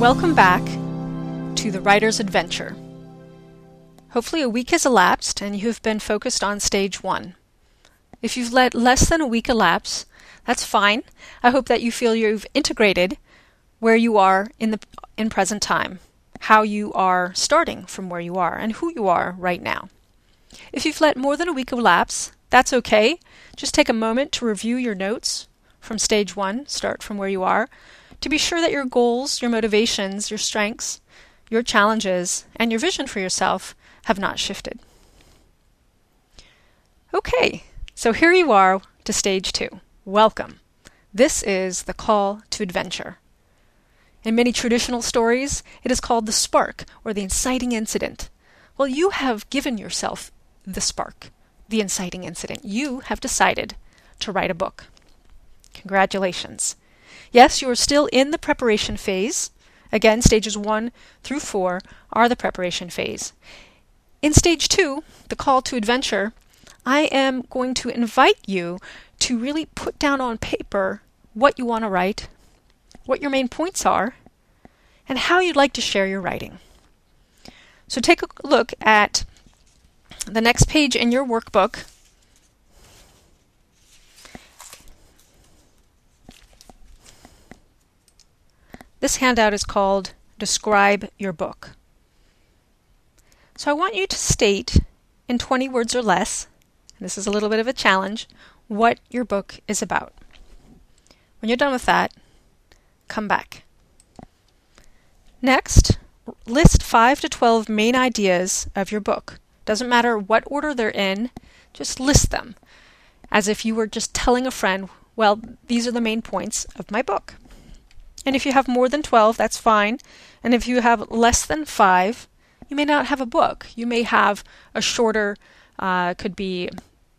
Welcome back to The Writer's Adventure. Hopefully a week has elapsed and you have been focused on stage 1. If you've let less than a week elapse, that's fine. I hope that you feel you've integrated where you are in present time, how you are starting from where you are, and who you are right now. If you've let more than a week elapse, that's okay. Just take a moment to review your notes from stage 1, start from where you are, to be sure that your goals, your motivations, your strengths, your challenges, and your vision for yourself have not shifted. Okay, so here you are to stage 2. Welcome. This is the call to adventure. In many traditional stories, it is called the spark or the inciting incident. Well, you have given yourself the spark, the inciting incident. You have decided to write a book. Congratulations. Yes, you are still in the preparation phase. Again, stages 1 through 4 are the preparation phase. In stage 2, the call to adventure, I am going to invite you to really put down on paper what you want to write, what your main points are, and how you'd like to share your writing. So take a look at the next page in your workbook. This handout is called Describe Your Book. So I want you to state in 20 words or less, and this is a little bit of a challenge, what your book is about. When you're done with that, come back. Next, list 5 to 12 main ideas of your book. Doesn't matter what order they're in, just list them as if you were just telling a friend, well, these are the main points of my book. And if you have more than 12, that's fine. And if you have less than 5, you may not have a book. You may have a shorter, could be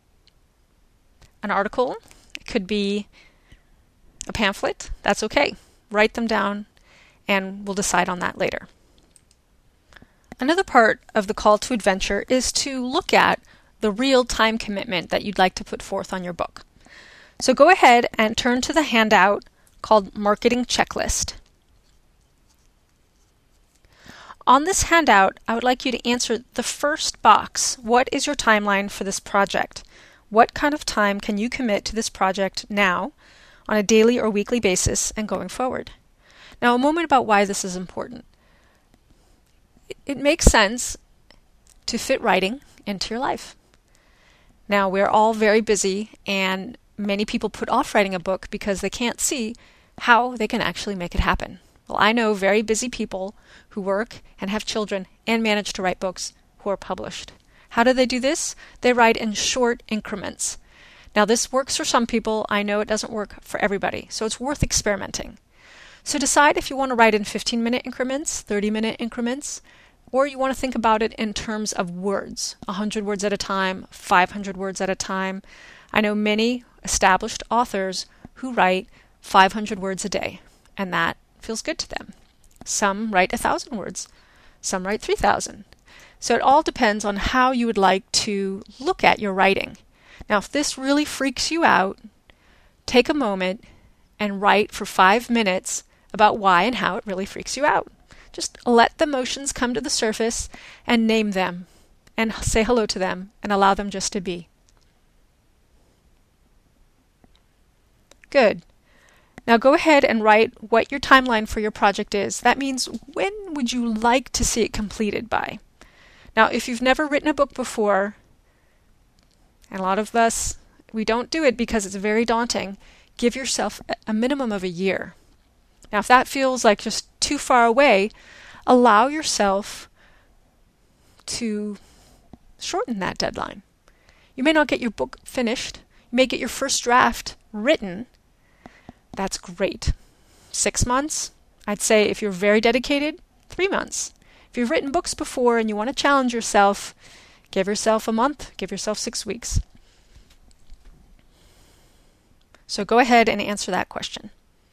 an article, it could be a pamphlet. That's okay. Write them down and we'll decide on that later. Another part of the call to adventure is to look at the real time commitment that you'd like to put forth on your book. So go ahead and turn to the handout called Marketing Checklist. On this handout, I would like you to answer the first box. What is your timeline for this project? What kind of time can you commit to this project now, on a daily or weekly basis, and going forward? Now, a moment about why this is important. It makes sense to fit writing into your life. Now, we're all very busy, and many people put off writing a book because they can't see how they can actually make it happen. Well, I know very busy people who work and have children and manage to write books who are published. How do they do this? They write in short increments. Now, this works for some people. I know it doesn't work for everybody, so it's worth experimenting. So decide if you want to write in 15-minute increments, 30-minute increments, or you want to think about it in terms of words, 100 words at a time, 500 words at a time. I know many established authors who write 500 words a day, and that feels good to them. Some write 1,000 words. Some write 3,000. So it all depends on how you would like to look at your writing. Now, if this really freaks you out, take a moment and write for 5 minutes about why and how it really freaks you out. Just let the emotions come to the surface and name them and say hello to them and allow them just to be. Good. Now go ahead and write what your timeline for your project is. That means when would you like to see it completed by? Now, if you've never written a book before, and a lot of us, we don't do it because it's very daunting, give yourself a minimum of a year. Now, if that feels like just too far away, allow yourself to shorten that deadline. You may not get your book finished. You may get your first draft written. That's great. 6 months? I'd say if you're very dedicated, 3 months. If you've written books before and you want to challenge yourself, give yourself a month, give yourself 6 weeks. So go ahead and answer that question.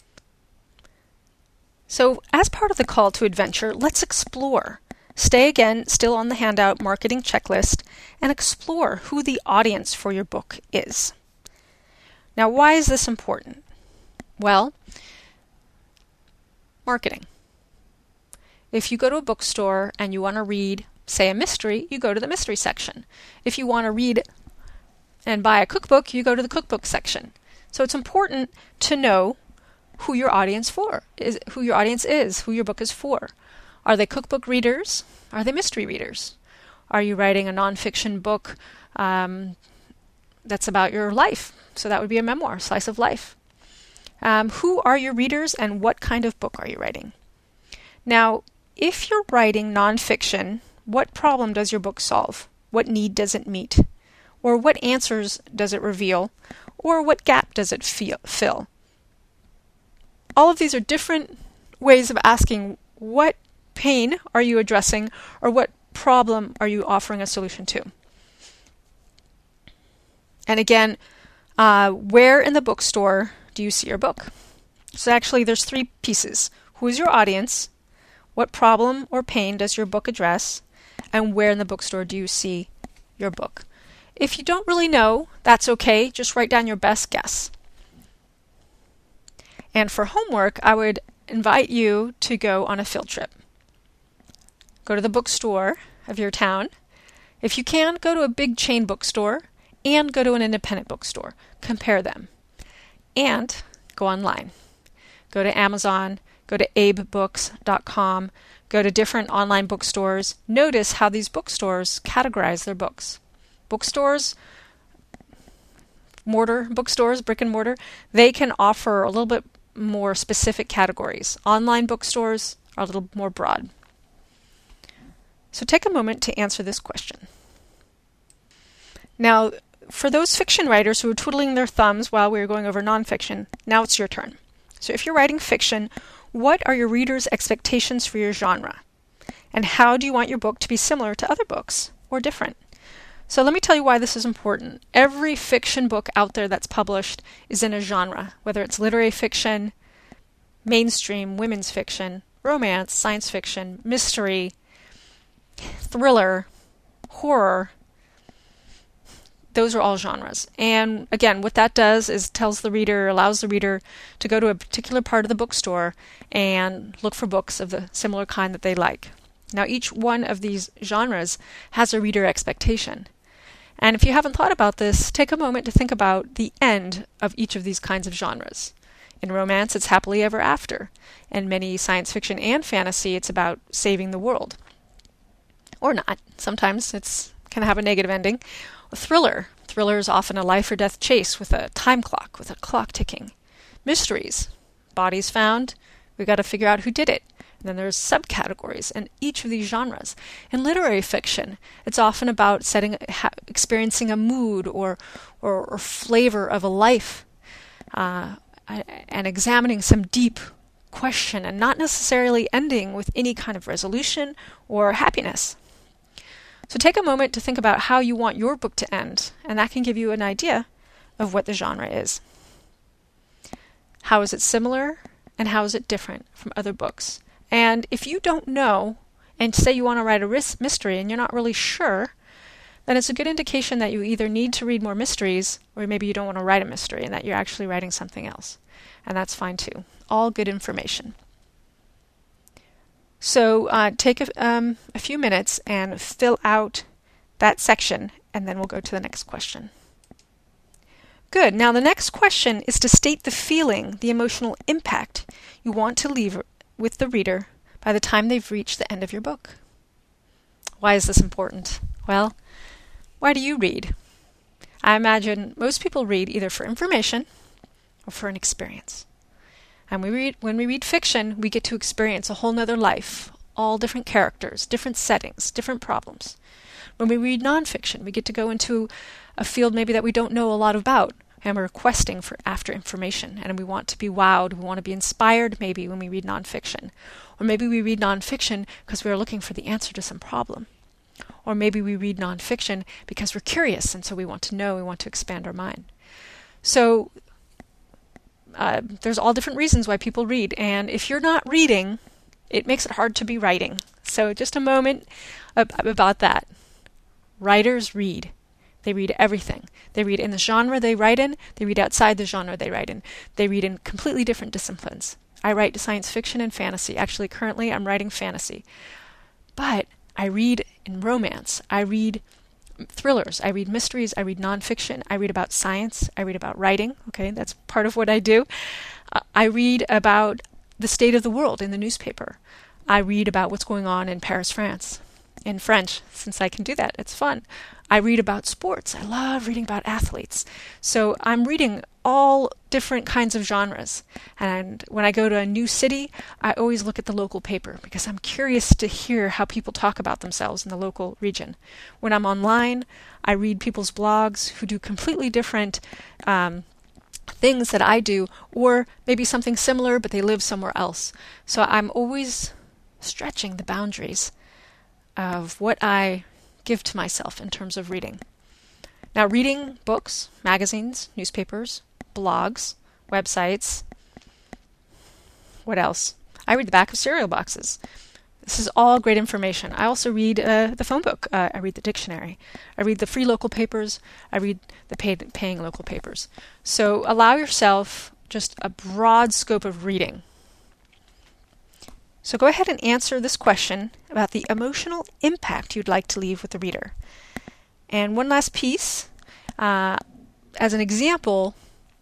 So as part of the call to adventure, let's explore. Stay again, still on the handout Marketing Checklist, and explore who the audience for your book is. Now, why is this important? Well, marketing. If you go to a bookstore and you want to read, say, a mystery, you go to the mystery section. If you want to read and buy a cookbook, you go to the cookbook section. So it's important to know who your audience is, who your book is for. Are they cookbook readers? Are they mystery readers? Are you writing a nonfiction book that's about your life? So that would be a memoir, slice of life. Who are your readers and what kind of book are you writing? Now, if you're writing nonfiction, what problem does your book solve? What need does it meet? Or what answers does it reveal? Or what gap does it fill? All of these are different ways of asking what pain are you addressing or what problem are you offering a solution to? And again, where in the bookstore do you see your book? So actually there's 3 pieces. Who is your audience? What problem or pain does your book address? And where in the bookstore do you see your book? If you don't really know, that's okay. Just write down your best guess. And for homework, I would invite you to go on a field trip. Go to the bookstore of your town. If you can, go to a big chain bookstore and go to an independent bookstore. Compare them. And go online. Go to Amazon, go to abebooks.com, go to different online bookstores. Notice how these bookstores categorize their books. Bookstores, brick and mortar, they can offer a little bit more specific categories. Online bookstores are a little more broad. So take a moment to answer this question. Now, for those fiction writers who are twiddling their thumbs while we were going over nonfiction, now it's your turn. So if you're writing fiction, what are your readers' expectations for your genre? And how do you want your book to be similar to other books or different? So let me tell you why this is important. Every fiction book out there that's published is in a genre, whether it's literary fiction, mainstream, women's fiction, romance, science fiction, mystery, thriller, horror. Those are all genres. And again, what that does is allows the reader to go to a particular part of the bookstore and look for books of the similar kind that they like. Now, each one of these genres has a reader expectation. And if you haven't thought about this, take a moment to think about the end of each of these kinds of genres. In romance, it's happily ever after. In many science fiction and fantasy, it's about saving the world. Or not. Sometimes it can have a negative ending. A thriller is often a life or death chase with a time clock, with a clock ticking. Mysteries. Bodies found. We've got to figure out who did it. And then there's subcategories in each of these genres. In literary fiction, it's often about experiencing a mood or flavor of a life and examining some deep question and not necessarily ending with any kind of resolution or happiness. So take a moment to think about how you want your book to end, and that can give you an idea of what the genre is. How is it similar, and how is it different from other books? And if you don't know, and say you want to write a mystery and you're not really sure, then it's a good indication that you either need to read more mysteries, or maybe you don't want to write a mystery and that you're actually writing something else. And that's fine too. All good information. So take a few minutes and fill out that section, and then we'll go to the next question. Good. Now the next question is to state the feeling, the emotional impact you want to leave with the reader by the time they've reached the end of your book. Why is this important? Well, why do you read? I imagine most people read either for information or for an experience. And when we read fiction, we get to experience a whole nother life, all different characters, different settings, different problems. When we read nonfiction, we get to go into a field maybe that we don't know a lot about, and we're questing after information, and we want to be wowed, we want to be inspired maybe when we read nonfiction. Or maybe we read nonfiction because we're looking for the answer to some problem. Or maybe we read nonfiction because we're curious, and so we want to know, we want to expand our mind. So there's all different reasons why people read, and if you're not reading, it makes it hard to be writing. So just a moment about that. Writers read. They read everything. They read in the genre they write in. They read outside the genre they write in. They read in completely different disciplines. I write science fiction and fantasy. Actually, currently I'm writing fantasy. But I read in romance. I read thrillers. I read mysteries. I read nonfiction. I read about science. I read about writing. Okay, that's part of what I do. I read about the state of the world in the newspaper. I read about what's going on in Paris, France, in French, since I can do that. It's fun. I read about sports. I love reading about athletes. So I'm reading all different kinds of genres. And when I go to a new city, I always look at the local paper because I'm curious to hear how people talk about themselves in the local region. When I'm online, I read people's blogs who do completely different things that I do, or maybe something similar, but they live somewhere else. So I'm always stretching the boundaries of what I give to myself in terms of reading. Now, reading books, magazines, newspapers, blogs, websites. What else? I read the back of cereal boxes. This is all great information. I also read the phone book. I read the dictionary. I read the free local papers. I read the paying local papers. So allow yourself just a broad scope of reading. So go ahead and answer this question about the emotional impact you'd like to leave with the reader. And one last piece. As an example,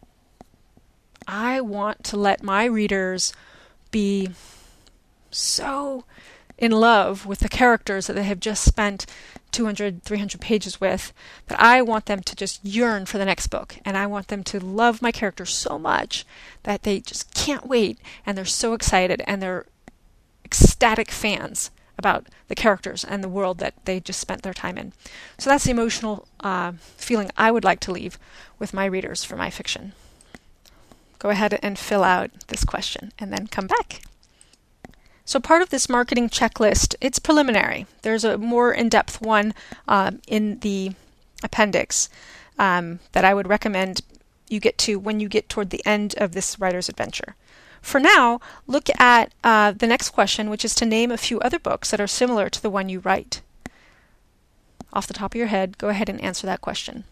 I want to let my readers be so in love with the characters that they have just spent 200, 300 pages with, that I want them to just yearn for the next book. And I want them to love my characters so much that they just can't wait, and they're so excited, and they're ecstatic fans about the characters and the world that they just spent their time in. So that's the emotional feeling I would like to leave with my readers for my fiction. Go ahead and fill out this question and then come back. So part of this marketing checklist, it's preliminary. There's a more in-depth one in the appendix that I would recommend you get to when you get toward the end of this writer's adventure. For now, look at the next question, which is to name a few other books that are similar to the one you write. Off the top of your head, go ahead and answer that question.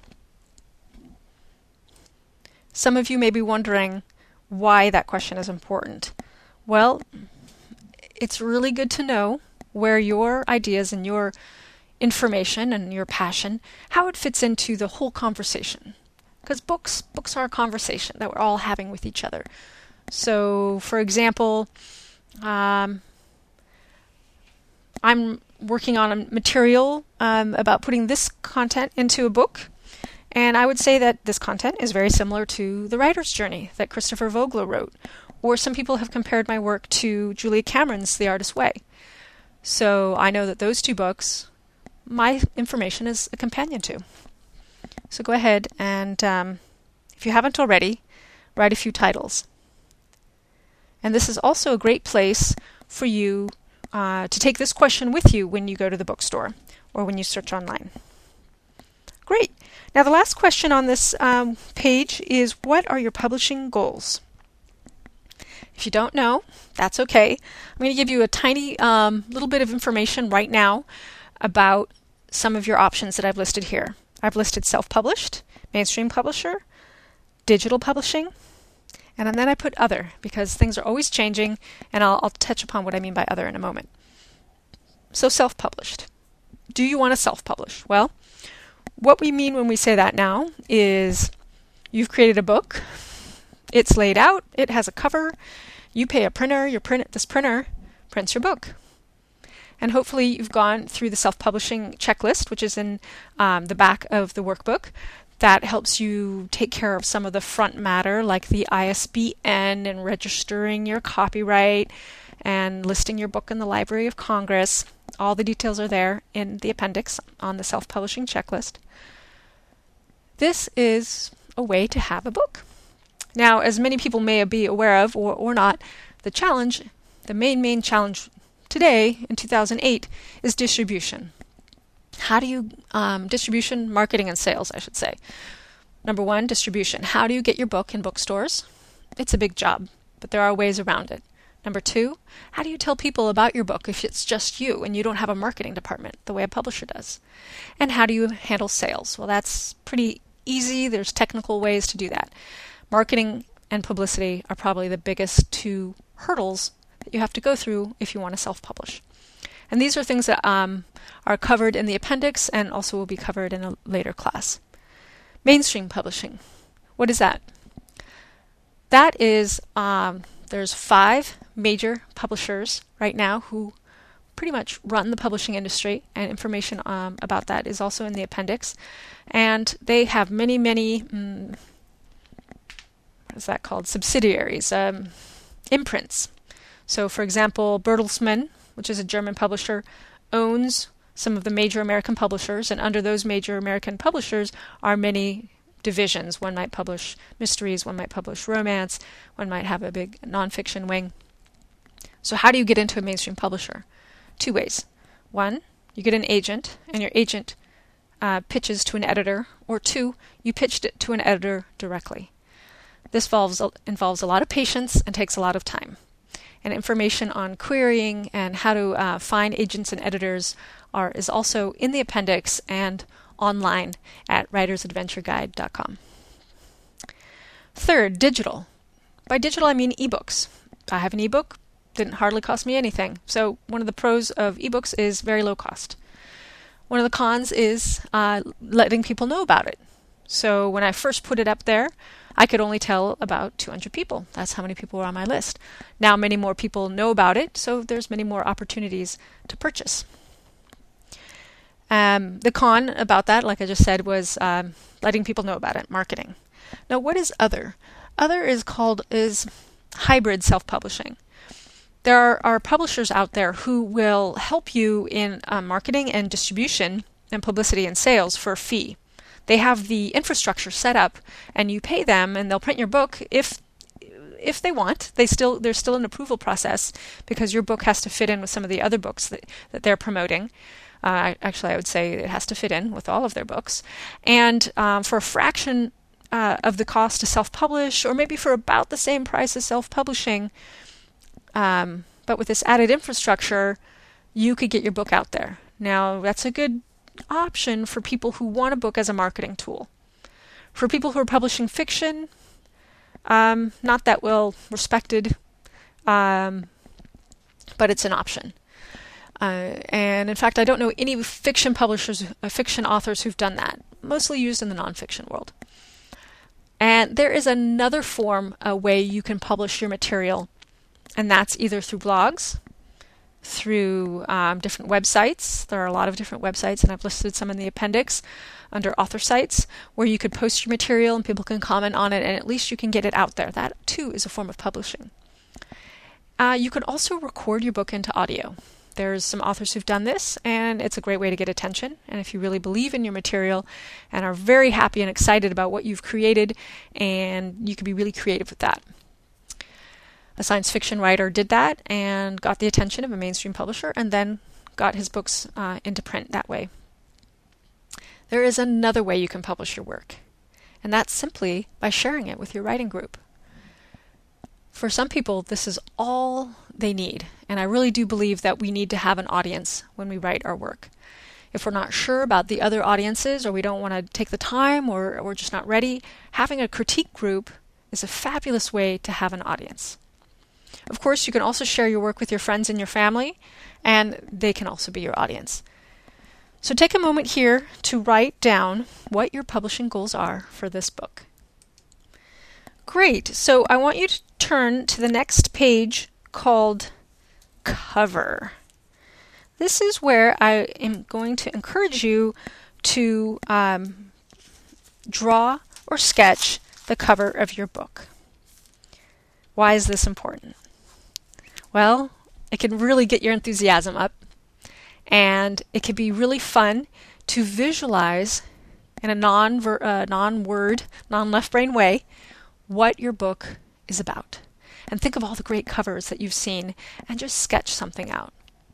Some of you may be wondering why that question is important. Well, it's really good to know where your ideas and your information and your passion, how it fits into the whole conversation. Because books are a conversation that we're all having with each other. So, for example, I'm working on a material about putting this content into a book, and I would say that this content is very similar to The Writer's Journey that Christopher Vogler wrote, or some people have compared my work to Julia Cameron's The Artist's Way. So I know that those two books, my information is a companion to. So go ahead and, if you haven't already, write a few titles. And this is also a great place for you to take this question with you when you go to the bookstore or when you search online. Great. Now the last question on this page is, what are your publishing goals? If you don't know, that's okay. I'm going to give you a tiny little bit of information right now about some of your options that I've listed here. I've listed self-published, mainstream publisher, digital publishing, and then I put other, because things are always changing, and I'll touch upon what I mean by other in a moment. So self-published. Do you want to self-publish? Well, what we mean when we say that now is you've created a book, it's laid out, it has a cover, you pay a printer, this printer prints your book. And hopefully you've gone through the self-publishing checklist, which is in the back of the workbook. That helps you take care of some of the front matter, like the ISBN and registering your copyright and listing your book in the Library of Congress. All the details are there in the appendix on the self-publishing checklist. This is a way to have a book. Now, as many people may be aware of or not, the main challenge today in 2008 is distribution. How do you, distribution, marketing, and sales, I should say. Number one, distribution. How do you get your book in bookstores? It's a big job, but there are ways around it. Number two, how do you tell people about your book if it's just you and you don't have a marketing department the way a publisher does? And how do you handle sales? Well, that's pretty easy. There's technical ways to do that. Marketing and publicity are probably the biggest two hurdles that you have to go through if you want to self-publish. And these are things that are covered in the appendix and also will be covered in a later class. Mainstream publishing. What is that? That is, there's 5 major publishers right now who pretty much run the publishing industry, and information about that is also in the appendix. And they have many, what is that called? Subsidiaries, imprints. So, for example, Bertelsmann, which is a German publisher, owns some of the major American publishers, and under those major American publishers are many divisions. One might publish mysteries, one might publish romance, one might have a big nonfiction wing. So how do you get into a mainstream publisher? 2 ways. 1, you get an agent, and your agent pitches to an editor, or 2, you pitched it to an editor directly. This involves a lot of patience and takes a lot of time. And information on querying and how to find agents and editors is also in the appendix and online at writersadventureguide.com. 3rd, digital. By digital, I mean ebooks. I have an ebook. Didn't hardly cost me anything. So one of the pros of ebooks is very low cost. One of the cons is letting people know about it. So when I first put it up there, I could only tell about 200 people. That's how many people were on my list. Now many more people know about it, so there's many more opportunities to purchase. The con about that, like I just said, was letting people know about it, marketing. Now, what is other? Other is hybrid self-publishing. There are publishers out there who will help you in marketing and distribution and publicity and sales for a fee. They have the infrastructure set up, and you pay them, and they'll print your book if they want. There's still an approval process because your book has to fit in with some of the other books that they're promoting. Actually, I would say it has to fit in with all of their books. And for a fraction of the cost to self-publish, or maybe for about the same price as self-publishing, but with this added infrastructure, you could get your book out there. Now, that's a good option for people who want a book as a marketing tool. For people who are publishing fiction, not that well respected, but it's an option. And in fact, I don't know any fiction publishers, fiction authors who've done that. Mostly used in the nonfiction world. And there is another form, a way you can publish your material, and that's either through blogs, through different websites. There are a lot of different websites, and I've listed some in the appendix under author sites, where you could post your material and people can comment on it, and at least you can get it out there. That, too, is a form of publishing. You can also record your book into audio. There's some authors who've done this, and it's a great way to get attention. And if you really believe in your material and are very happy and excited about what you've created, and you can be really creative with that. A science fiction writer did that and got the attention of a mainstream publisher, and then got his books into print that way. There is another way you can publish your work, and that's simply by sharing it with your writing group. For some people, this is all they need, and I really do believe that we need to have an audience when we write our work. If we're not sure about the other audiences, or we don't want to take the time, or we're just not ready, having a critique group is a fabulous way to have an audience. Of course, you can also share your work with your friends and your family, and they can also be your audience. So take a moment here to write down what your publishing goals are for this book. Great. So I want you to turn to the next page called Cover. This is where I am going to encourage you to draw or sketch the cover of your book. Why is this important? Well, it can really get your enthusiasm up, and it can be really fun to visualize in a non-word, non-left brain way what your book is about. And think of all the great covers that you've seen and just sketch something out.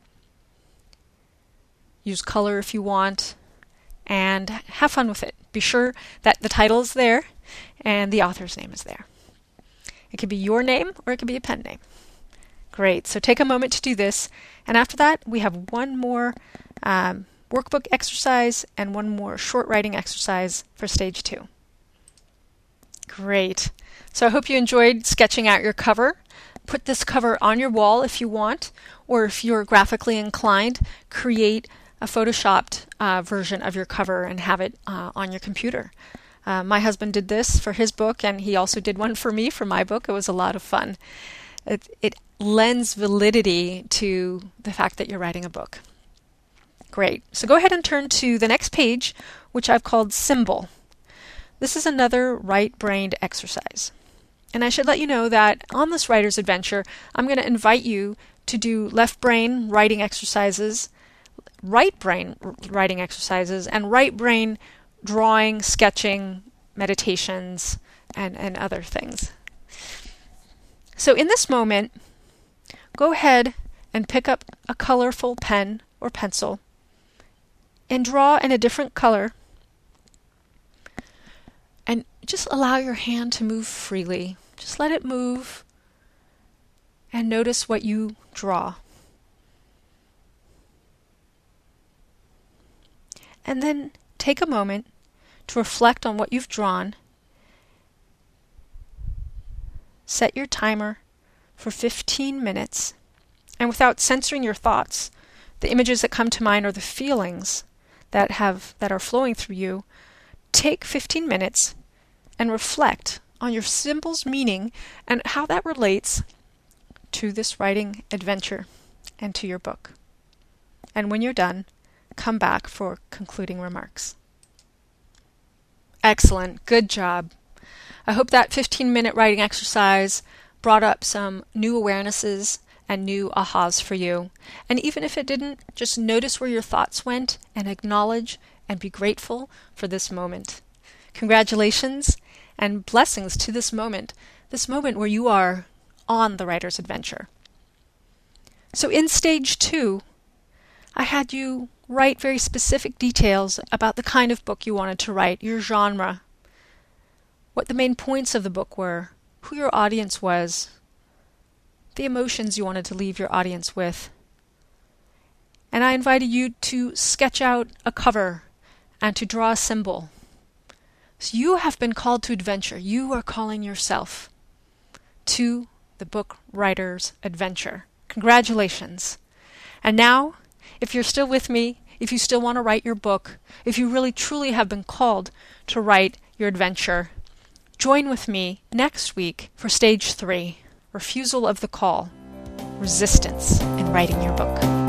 Use color if you want, and have fun with it. Be sure that the title is there and the author's name is there. It could be your name or it could be a pen name. Great. So take a moment to do this. And after that, we have one more workbook exercise and one more short writing exercise for stage 2. Great. So I hope you enjoyed sketching out your cover. put this cover on your wall if you want, or if you're graphically inclined, create a photoshopped version of your cover and have it on your computer. My husband did this for his book, and he also did one for me for my book. It was a lot of fun. It lends validity to the fact that you're writing a book. Great. So go ahead and turn to the next page, which I've called Symbol. This is another right-brained exercise. And I should let you know that on this writer's adventure, I'm going to invite you to do left brain writing exercises, right brain writing exercises, and right brain drawing, sketching, meditations, and other things. So in this moment, go ahead and pick up a colorful pen or pencil and draw in a different color, and just allow your hand to move freely. Just let it move and notice what you draw. And then take a moment to reflect on what you've drawn. Set your timer for 15 minutes, and without censoring your thoughts, the images that come to mind or the feelings that are flowing through you, take 15 minutes and reflect on your symbol's meaning and how that relates to this writing adventure and to your book. And when you're done, come back for concluding remarks. Excellent. Good job. I hope that 15-minute writing exercise brought up some new awarenesses and new ahas for you. And even if it didn't, just notice where your thoughts went and acknowledge and be grateful for this moment. Congratulations and blessings to this moment where you are on the writer's adventure. So in stage 2, I had you write very specific details about the kind of book you wanted to write, your genre, what the main points of the book were, who your audience was, the emotions you wanted to leave your audience with. And I invited you to sketch out a cover and to draw a symbol. So you have been called to adventure. You are calling yourself to the book writer's adventure. Congratulations. And now, if you're still with me, if you still want to write your book, if you really truly have been called to write your adventure, join with me next week for stage 3, refusal of the call, resistance in writing your book.